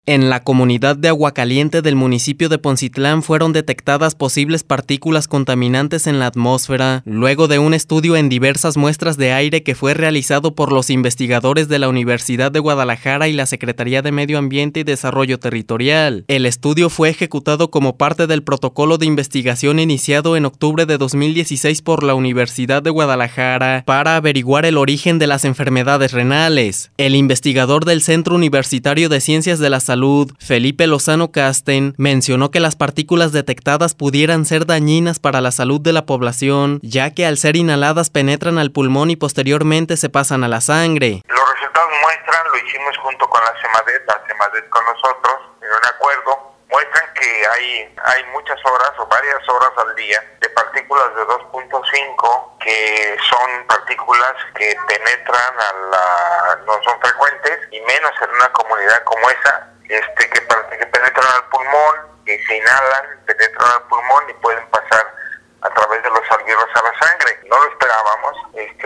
En la comunidad de Aguacaliente del municipio de Poncitlán fueron detectadas posibles partículas contaminantes en la atmósfera, luego de un estudio en diversas muestras de aire que fue realizado por los investigadores de la Universidad de Guadalajara y la Secretaría de Medio Ambiente y Desarrollo Territorial. El estudio fue ejecutado como parte del protocolo de investigación iniciado en octubre de 2016 por la Universidad de Guadalajara para averiguar el origen de las enfermedades renales. El investigador del Centro Universitario de Ciencias de la Salud, Felipe Lozano Casten, mencionó que las partículas detectadas pudieran ser dañinas para la salud de la población, ya que al ser inhaladas penetran al pulmón y posteriormente se pasan a la sangre. Los resultados muestran, lo hicimos junto con la CEMADET con nosotros, en un acuerdo, muestran que hay muchas horas o varias horas al día de partículas de 2.5 que son partículas que penetran no son frecuentes y menos en una comunidad como esa, que penetran al pulmón, que se inhalan, penetran al pulmón y pueden pasar a través de los alveolos a la sangre. No lo esperábamos, esto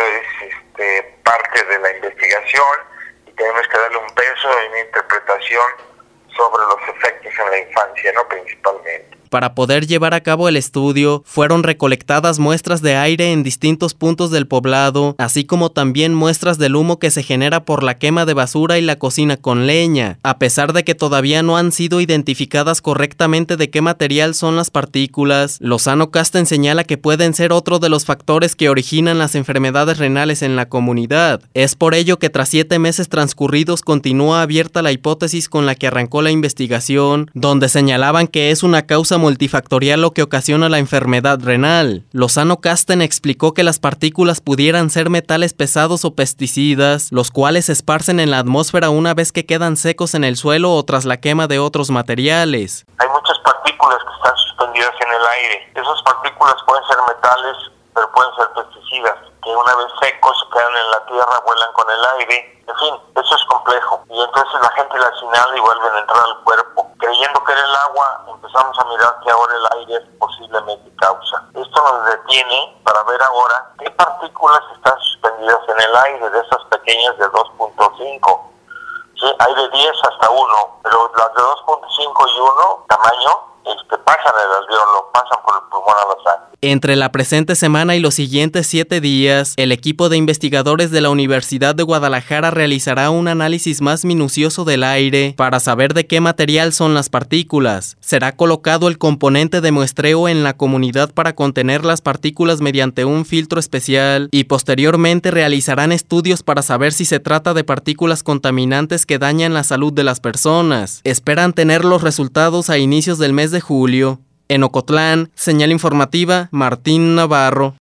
es parte de la investigación y tenemos que darle un peso y una interpretación sobre los efectos en la infancia, ¿no? Principalmente. Para poder llevar a cabo el estudio, fueron recolectadas muestras de aire en distintos puntos del poblado, así como también muestras del humo que se genera por la quema de basura y la cocina con leña. A pesar de que todavía no han sido identificadas correctamente de qué material son las partículas, Lozano Casten señala que pueden ser otro de los factores que originan las enfermedades renales en la comunidad. Es por ello que tras 7 meses transcurridos continúa abierta la hipótesis con la que arrancó la investigación, donde señalaban que es una causa multifactorial lo que ocasiona la enfermedad renal. Lozano Casten explicó que las partículas pudieran ser metales pesados o pesticidas, los cuales se esparcen en la atmósfera una vez que quedan secos en el suelo o tras la quema de otros materiales. Hay muchas partículas que están suspendidas en el aire. Esas partículas pueden ser metales, pero pueden ser pesticidas, que una vez secos se quedan en la tierra, vuelan con el aire. En fin, eso es complejo. Y entonces la gente las inhala y vuelven a entrar al cuerpo. Creyendo que era el agua, empezamos a mirar que ahora el aire es posiblemente causa. Esto nos detiene para ver ahora qué partículas están suspendidas en el aire, de esas pequeñas de 2.5. Sí, hay de 10 hasta 1, pero las de 2.5 y 1, tamaño, pasan el alveolo, pasan por el pulmón a la sangre. Entre la presente semana y los siguientes 7 días, el equipo de investigadores de la Universidad de Guadalajara realizará un análisis más minucioso del aire para saber de qué material son las partículas. Será colocado el componente de muestreo en la comunidad para contener las partículas mediante un filtro especial y posteriormente realizarán estudios para saber si se trata de partículas contaminantes que dañan la salud de las personas. Esperan tener los resultados a inicios del mes de julio. En Ocotlán, señal informativa, Martín Navarro.